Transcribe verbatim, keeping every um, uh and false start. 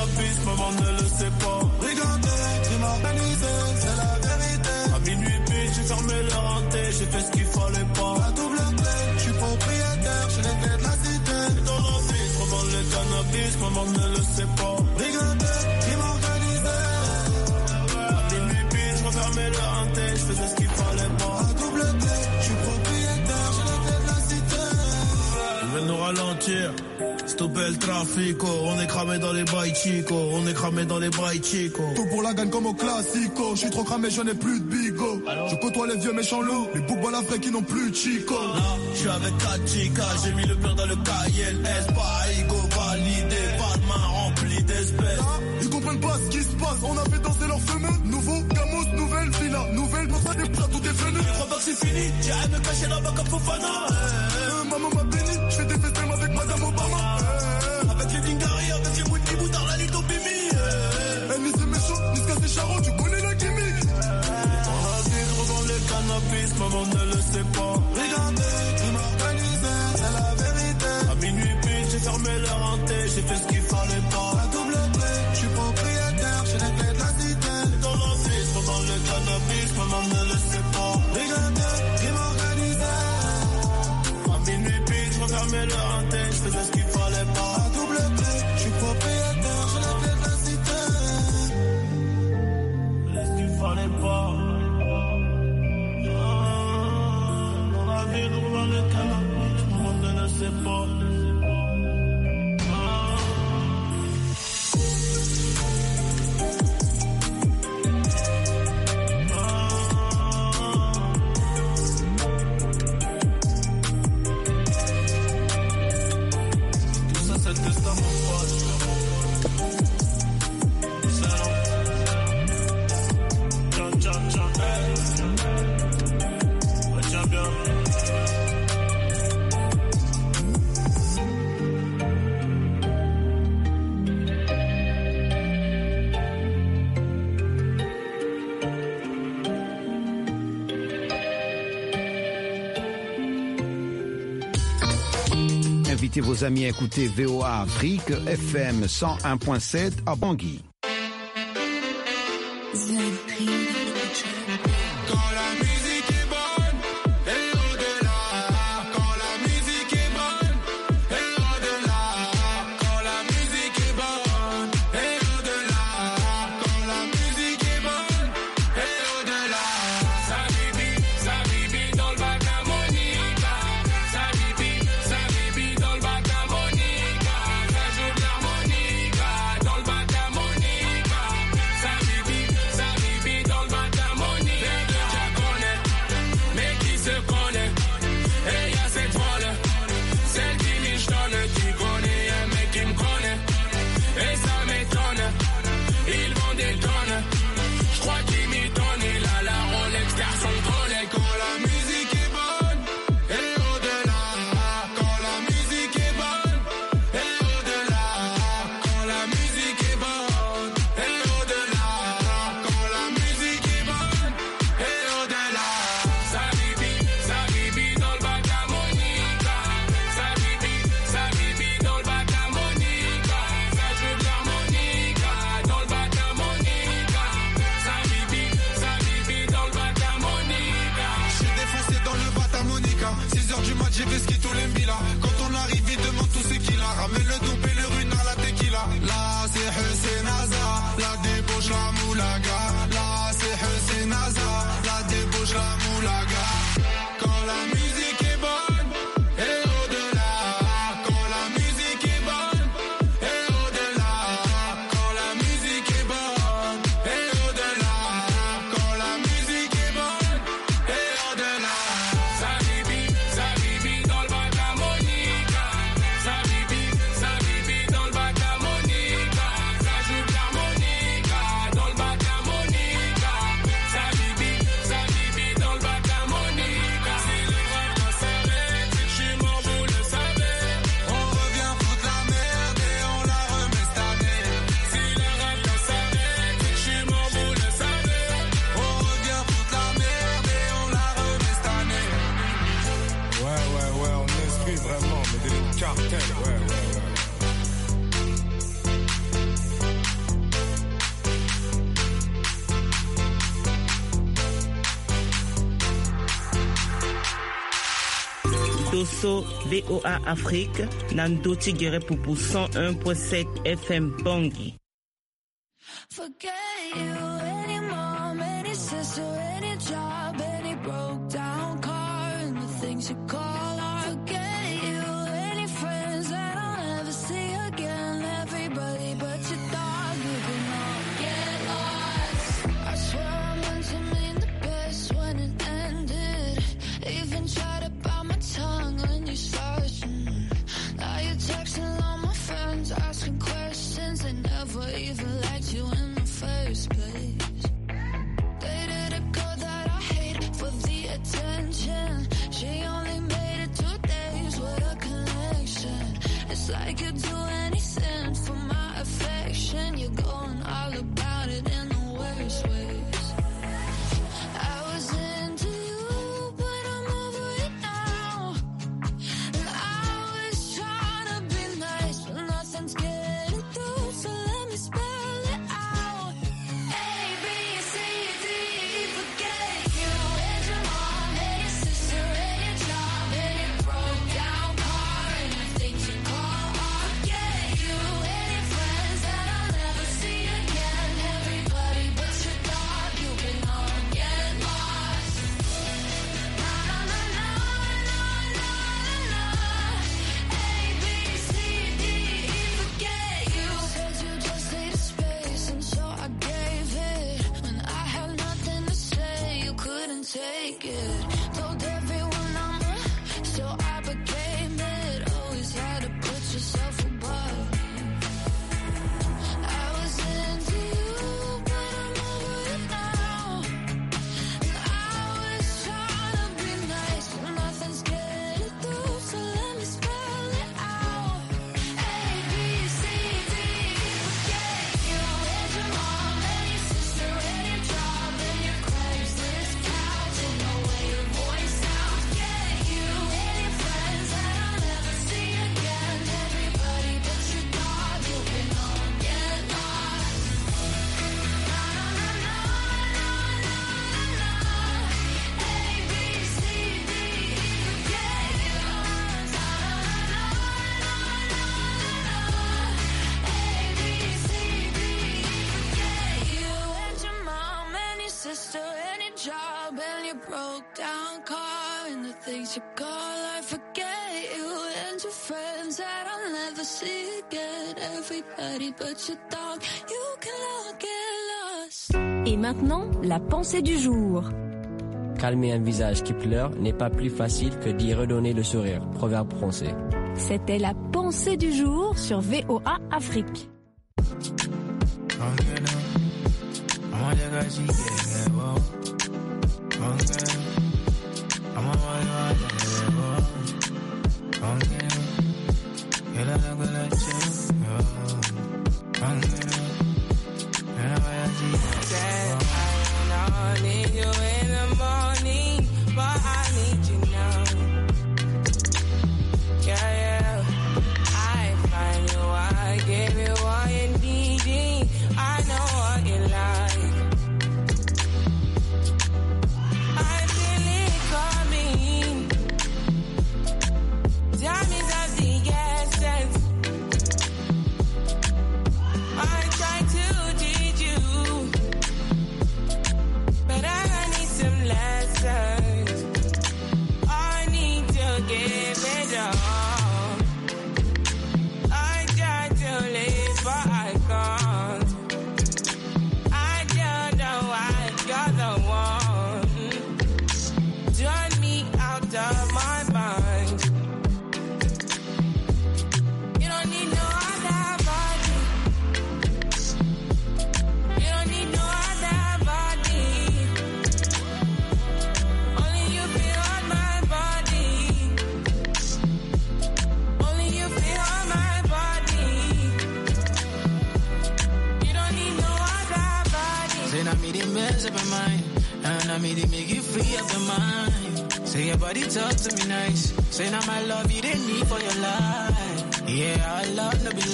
cannabis, maman ne le sait pas. Brigandé, crime organisé, c'est la vérité. À minuit pile, j'ai fermé le renté, j'ai fait ce qu'il fallait pas. La double clé, je suis propriétaire, j'ai les clés de la cité. Dans l'office, revendre le cannabis, maman ne le sait pas. Brigandé, crime organisé. À minuit pile, je refermais le renté, je faisais ce qu'il fallait pas. La double clé, je suis propriétaire, j'ai les clés de la cité. Ils veulent nous ralentir. Stopper le trafic, on est cramé dans les bails chico, on est cramé dans les bails chico. Tout pour la gagne comme au classico, je suis trop cramé, je n'ai plus de bigot. Je côtoie les vieux méchants loups, les boucs la vraie qui n'ont plus de chico. Là, je suis avec quatre chicas, j'ai mis le beurre dans le cahier, S, pas ego validé, pas de main remplie d'espèces. Là, ils comprennent pas ce qui se passe, on a fait danser leur fumeux. Nouveau Gamos, nouvelle villa, nouvelle pour ça des plats, tout est venu. Je crois pas que c'est fini, j'irai me cacher là-bas comme Fofana. Euh, maman m'a béni, je fais des festins avec Madame Obama. Avec les Dingari, avec les Mouti Boutard, la Lito Bimi. Eh, ni c'est méchant, ni c'est cassé charron, tu connais la gimmick. Dans la ville, revends le cannabis, maman ne le sait pas. Regardez, crime organisé, c'est la vérité. À minuit pile, j'ai fermé le renté, j'ai fait ce qu'il fallait pas. La double clé, je suis propriétaire, j'ai les clés de la cité. Dans la ville, revends le cannabis, maman ne le sait pas. Regardez, crime organisé. À minuit pile, je refermais le renté, je faisais ce qu'il fallait pas. La double clé, je suis propriétaire, j'ai les clés de la cité. Fais ce qu'il fallait pas. Ah, dans la ville, revends le cannabis, maman ne le sait pas. Invitez vos amis à écouter V O A Afrique F M cent un point sept à Bangui. Sabibi, Sabibi dans le Bosso V O A Afrique Nando Tigere Poupou cent un point sept F M Bangui. Forget you, any mom, any sister, any job, any broke down car, and the things you call art. Forget you, any friends that I'll never see again, everybody but your dog, you can all get lost. I swear I meant to mean the best when it ended, even tried to bite my tongue when you started. Now you're texting all my friends, asking questions, they never even liked you in the first place. Dated a girl that I hate for the attention. She only made it two days with a connection. It's like you'd do anything for my affection. You're going all about it in the worst ways. I was into you, but I'm over it now. And I was trying to be nice, but nothing's getting through, so let me spell it out. A, B, C, D, E, forget you. And your mom, and your sister, and your job, and your broke down car, and the things you call art. Forget you, and your friends that I'll never see again. Everybody but your dog, you can all get lost. Na na na na na na na na. A, B, C, D, E, forget you. Said you just needed space, and so I gave it. When I had nothing to say, you couldn't take it. Told everyone I'm a, so I became it. Always had to put yourself above. I was into you, but I'm over it now. And I was trying to be nice, but nothing's getting through, so let me spell it out. A, B, C, D, E, forget you. And your mom, and your sister, and your job, and your Craigslist couch, and the way your voice sounds. Forget you, and your friends that I'll never see again. Everybody but your dog, you can all get lost. Na na na na na na na. A, B, C, D, E, forget you. Na na na na na na na. A, B, C, D, E, forget you. And your mom, and your sister, and your job, and your broke down car, and the things you call I forget you. And your friends that I'll never see again. Everybody but your dog, you can all get lost. Et maintenant, la pensée du jour. Calmer un visage qui pleure n'est pas plus facile que d'y redonner le sourire. Proverbe français. C'était la pensée du jour sur V O A Afrique. Say your body talk to me nice. Say now my love you didn't need for your life. Yeah, I love no be